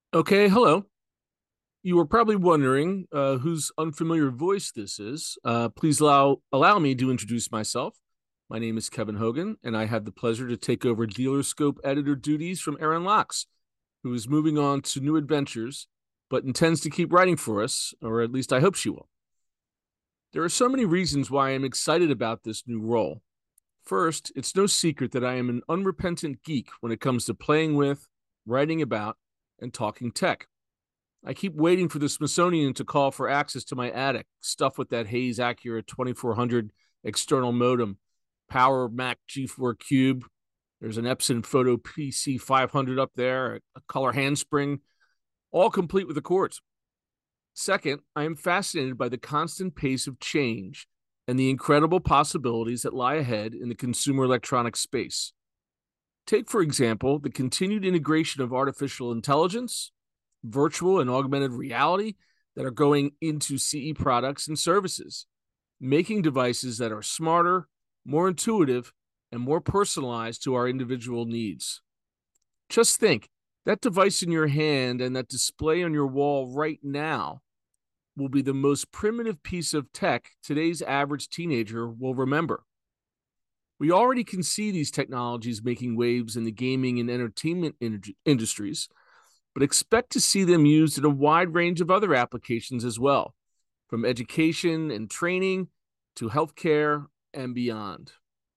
Okay, hello. You were probably wondering whose unfamiliar voice this is. Please allow me to introduce myself. My name is Kevin Hogan, and I have the pleasure to take over Dealerscope editor duties from Erin Locks, who is moving on to new adventures, but intends to keep writing for us, or at least I hope she will. There are so many reasons why I'm excited about this new role. First, it's no secret that I am an unrepentant geek when it comes to playing with, writing about, and talking tech. I keep waiting for the Smithsonian to call for access to my attic, stuff with that Hayes Acura 2400 external modem, Power Mac G4 Cube. There's an Epson Photo PC 500 up there, a color handspring, all complete with the cords. Second, I am fascinated by the constant pace of change and the incredible possibilities that lie ahead in the consumer electronics space. Take, for example, the continued integration of artificial intelligence, virtual and augmented reality that are going into CE products and services, making devices that are smarter, more intuitive, and more personalized to our individual needs. Just think that device in your hand and that display on your wall right now will be the most primitive piece of tech today's average teenager will remember. We already can see these technologies making waves in the gaming and entertainment industries, but expect to see them used in a wide range of other applications as well, from education and training to healthcare and beyond.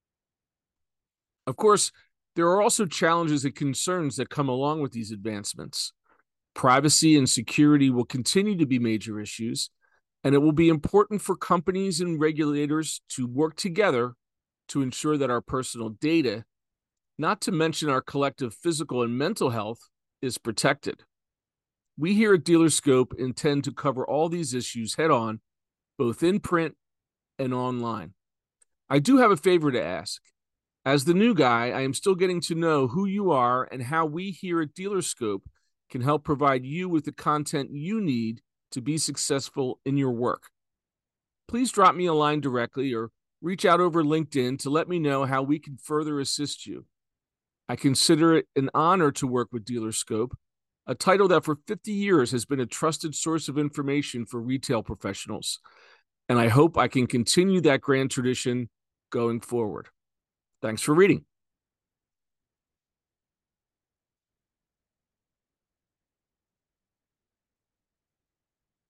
Of course, there are also challenges and concerns that come along with these advancements. Privacy and security will continue to be major issues, and it will be important for companies and regulators to work together to ensure that our personal data, not to mention our collective physical and mental health, is protected. We here at Dealerscope intend to cover all these issues head on, both in print and online. I do have a favor to ask. As the new guy, I am still getting to know who you are and how we here at Dealerscope can help provide you with the content you need to be successful in your work. Please drop me a line directly or reach out over LinkedIn to let me know how we can further assist you. I consider it an honor to work with Dealerscope, a title that for 50 years has been a trusted source of information for retail professionals. And I hope I can continue that grand tradition going forward. Thanks for reading.